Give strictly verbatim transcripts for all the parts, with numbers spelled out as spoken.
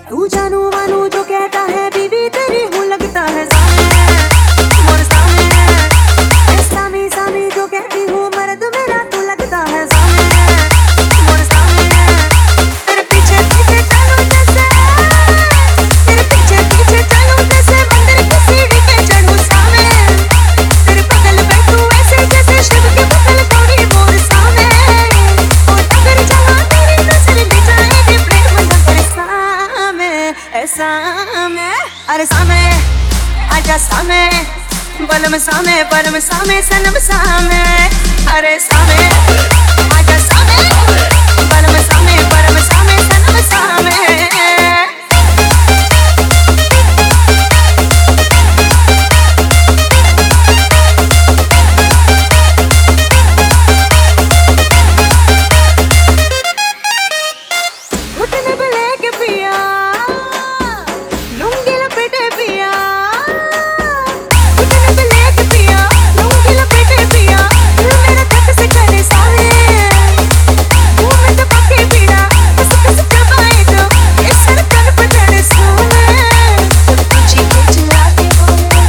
तू जानू मानू जो कहता है बीवी तेरी हूँ लगता है सामे मोर सामे ए सामी सामी जो कहती हूँ मर्द मेरा तू लगता है सामे मोर सामे तेरे पीछे पीछे चलूं जैसे तेरे पीछे पीछे चलूं जैसे मंदिर की सीढ़ी पे चढ़ूं सामे तेरे बगल बैठूं ऐसे जैसे शिव के बगल गौरी मोर सामे और अगर जहाँ तेरी नजर ले जाएगी प्रेम नगर सामे ऐसा में अरे सामे आजा सामे बलम सामे परम सामे सनम सामे अरे सामे आजा सामे बलम सामे परम सामे सनम सामे घुटने पे लेके पिया लुंगी लपेटे पिया घुटने पे लेके पिया लुंगी लपेटे पिया दिल मेरा धक से करे सारे मुंह में दबा के पीड़ा कस कस दबाए तो इस धड़कन पे चढ़े सोने तुझे के चला के बोले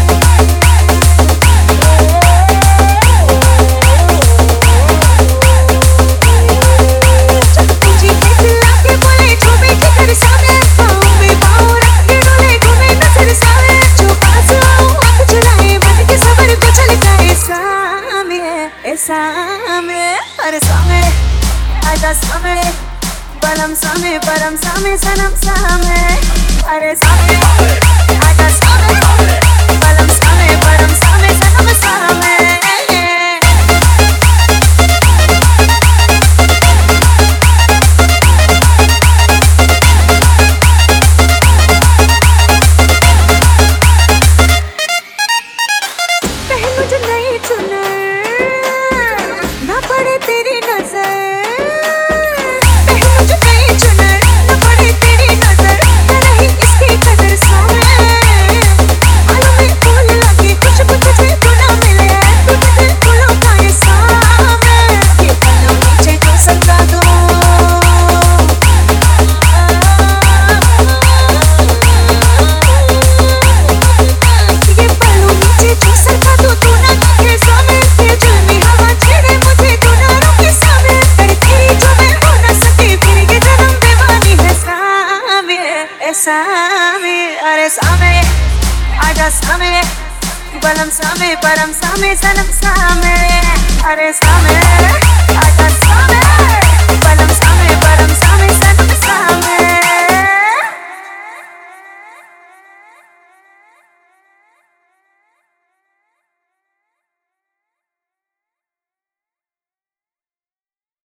तुझे के चला के बोले जो बैठे घर सामने पाँव पे पाँव रख के डोले घूमे नजर सामने जो पास आऊं आँख चुराए बन के सबर को चल जाए सामे ए सामे अरे सामे आजा सामे बलम सामे परम सामे सनम सामे अरे सामे आजा सामे बलम सामे परम सामे सनम सामे पहलू जो नई चुनर ना पड़े तेरी नजर पहलू जो नई चुनर ना पड़े तेरी नजर ना रही इसकी कदर सामे आलू में फूल लगे खुशबू तुझे तो ना मिले तुझे फूलों का ये सामे ये पल्लू नीचे जो सरका दो ये पल्लू नीचे जो सरका दो तू ना दिखे सामे ये जुल्मी हवा छेड़े मुझे तू ना रोके सामे अरे तेरी जो मैं हो ना सके फिर ये जन्म दीवानी है सामे ए सामे अरे सामे आजा सामे बलम सामे परम सामे सनम सामे अरे सामे आजा सामे बलम सामे परम सामे सनम सामे